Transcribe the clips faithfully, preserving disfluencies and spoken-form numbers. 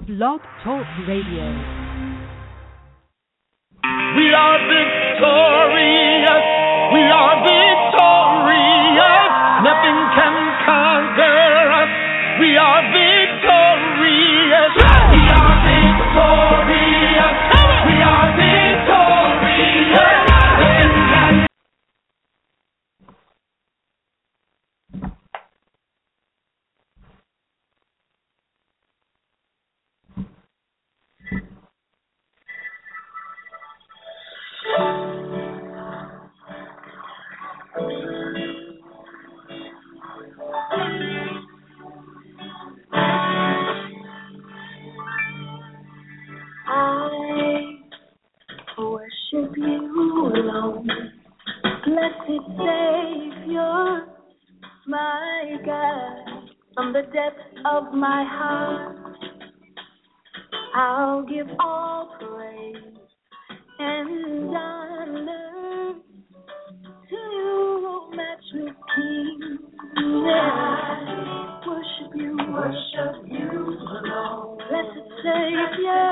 Blog Talk Radio. We are victorious. We are victorious. Nothing can conquer us. We are victorious. We are victorious. We are victorious. Nothing can worship you alone, blessed Savior, my God. From the depths of my heart, I'll give all praise and honor to you, O matchless King. Yeah. Worship you, worship you alone, blessed Savior,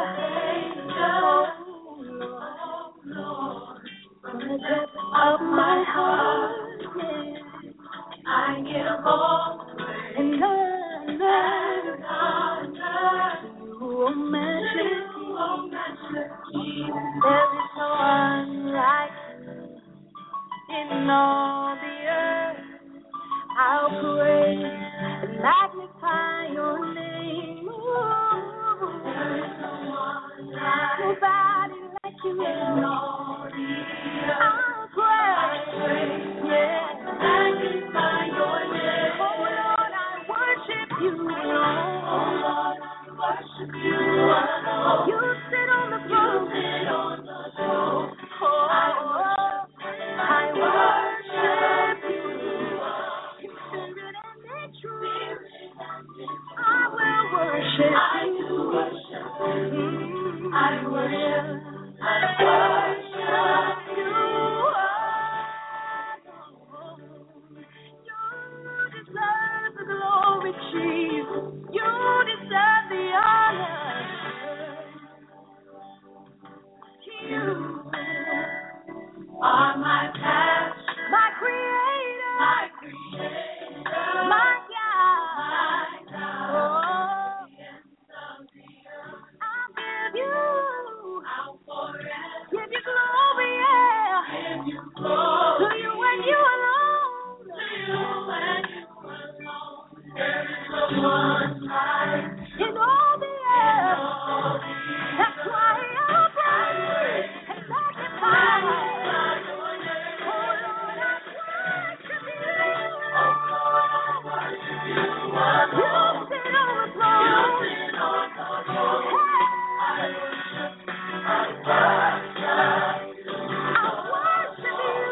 oh Lord. From the depths of my heart, yeah, I give all praise and honor, honor to you, O matchless King. There is no one like you in all the earth. I'll praise and magnify your name. Ooh, there is no one like nobody like you in all the earth. I'll praise, yeah, magnify your name. Oh Lord, I worship you alone. Oh Lord, I worship you alone. You sit on the throne. You sit on the throne. Oh, I worship you. I will worship I you. Worship you. I worship. I worship you. You deserve the glory, Jesus. You deserve the honor. You are my pastor, my creator, my creator, my God. My God. Oh, I'll give you, I'll forever give you glory, yeah. Give you glory. To you and you alone. To you and you alone. There is no one like in all the earth. That's why I'll praise and magnify your name. Oh Lord, I worship you. Oh Lord, I worship you. You sit on the throne. You sit on the throne. Hey. I worship, I worship you. I worship you.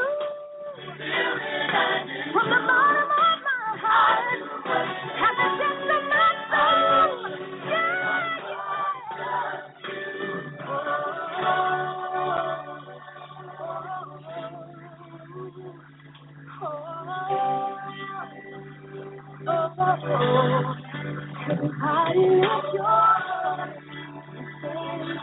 From the bottom of my heart and the depths of my soul. Yeah, yeah. Everybody lift your voice and say,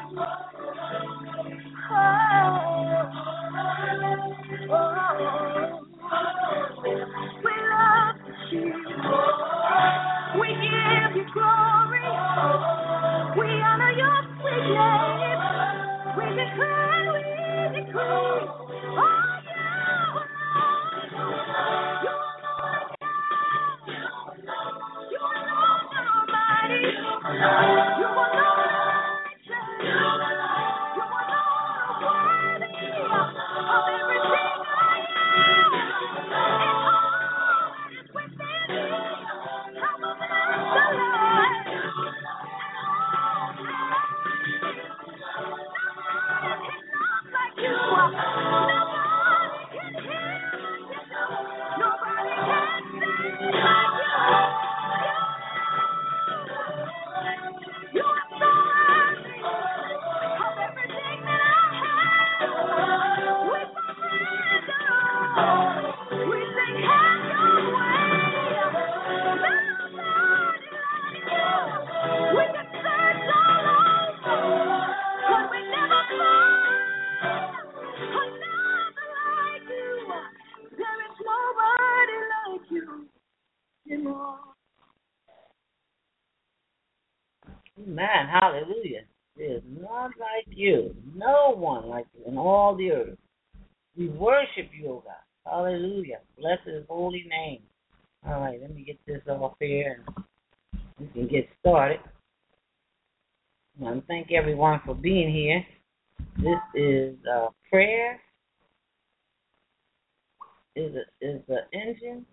oh, oh, we love you. We give you glory. We honor your sweet name. We declare and we decree. Oh, yeah, you alone, you alone are almighty. You alone are righteous. You alone are worthy of everything I am and all that is within me. I will bless the Lord at all times. Nobody can love like you. Nobody can heal like you. Nobody can save like you. You Amen. Hallelujah. There's none like you. No one like you in all the earth. We worship you, O God. Hallelujah. Bless his holy name. All right, let me get this off here and we can get started. I want to thank everyone for being here. This is uh, prayer is a, is the engine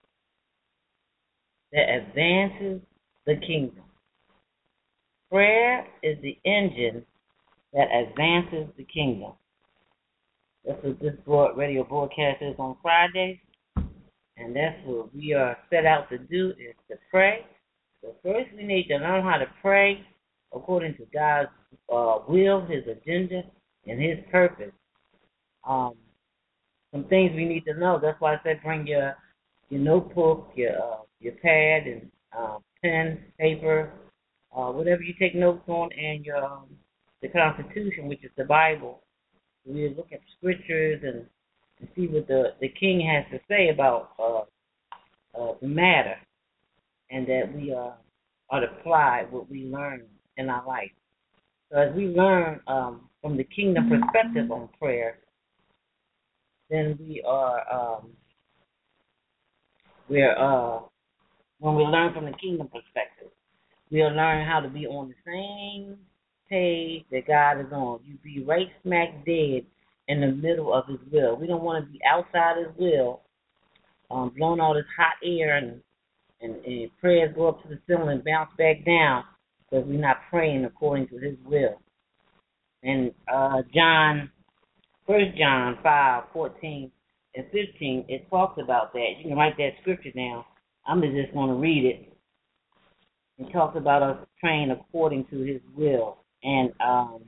that advances the kingdom. Prayer is the engine that advances the kingdom. That's what this broad radio broadcast is on Fridays, and that's what we are set out to do, is to pray. So first we need to learn how to pray according to God's uh, will, his agenda, and his purpose. Um, some things we need to know. That's why I said bring your your notebook, your uh, your pad, and uh, pen, paper, uh, whatever you take notes on, and your um, the Constitution, which is the Bible. We look at scriptures and, and see what the, the King has to say about uh, uh, the matter, and that we uh, are to apply what we learn in our life. So as we learn um, from the kingdom perspective on prayer, then we are um, we're uh, when we learn from the kingdom perspective, we'll learn how to be on the same page that God is on. You be right smack dead in the middle of his will. We don't want to be outside his will, um, blowing all this hot air and, and, and prayers go up to the ceiling and bounce back down because we're not praying according to his will. And uh, John, First John five, fourteen and fifteen, it talks about that. You can write that scripture down. I'm just going to read it. It talks about us praying according to his will. And um,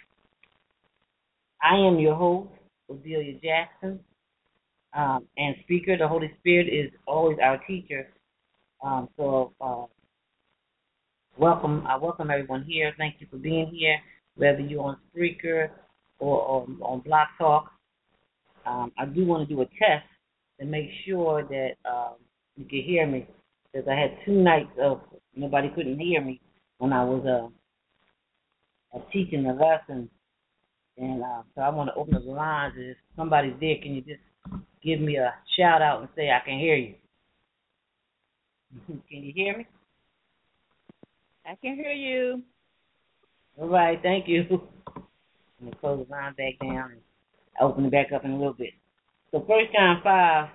I am your host, Odelia Jackson, um, and speaker. The Holy Spirit is always our teacher. Um, so uh, welcome, I welcome everyone here. Thank you for being here, whether you're on Spreaker or, or on Block Talk. Um, I do want to do a test to make sure that um, you can hear me, because I had two nights of nobody couldn't hear me when I was uh, uh, teaching the lesson. And uh, so I want to open up the lines. If somebody's there, can you just give me a shout out and say I can hear you? Can you hear me? I can hear you. All right, thank you. I'm going to close the line back down and open it back up in a little bit. So First John five,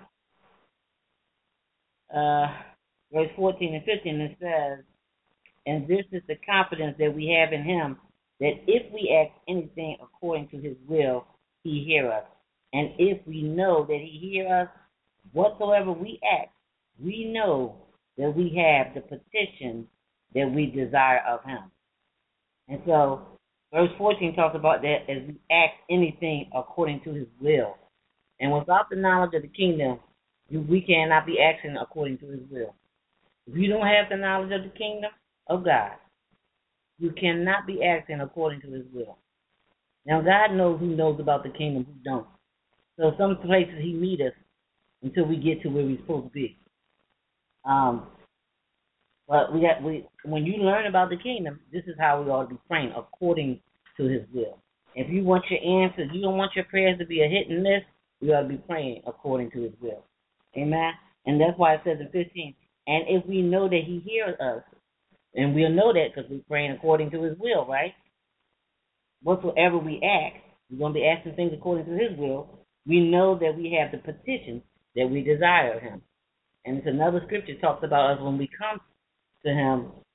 uh, verse fourteen and fifteen, it says, and this is the confidence that we have in him, that if we ask anything according to his will, he hear us. And if we know that he hear us, whatsoever we ask, we know that we have the petition that we desire of him. And so verse fourteen talks about that as we ask anything according to his will. And without the knowledge of the kingdom, we cannot be acting according to his will. If you don't have the knowledge of the kingdom of God, you cannot be acting according to his will. Now, God knows who knows about the kingdom, who don't. So some places he meet us until we get to where we're supposed to be. Um, but we got, we when you learn about the kingdom, this is how we ought to be praying, according to his will. If you want your answers, you don't want your prayers to be a hit and miss, we ought to be praying according to his will. Amen? And that's why it says in fifteen, and if we know that he hears us, and we'll know that because we're praying according to his will, right? Whatsoever we ask, we're going to be asking things according to his will. We know that we have the petition that we desire of him. And it's another scripture talks about us when we come to him,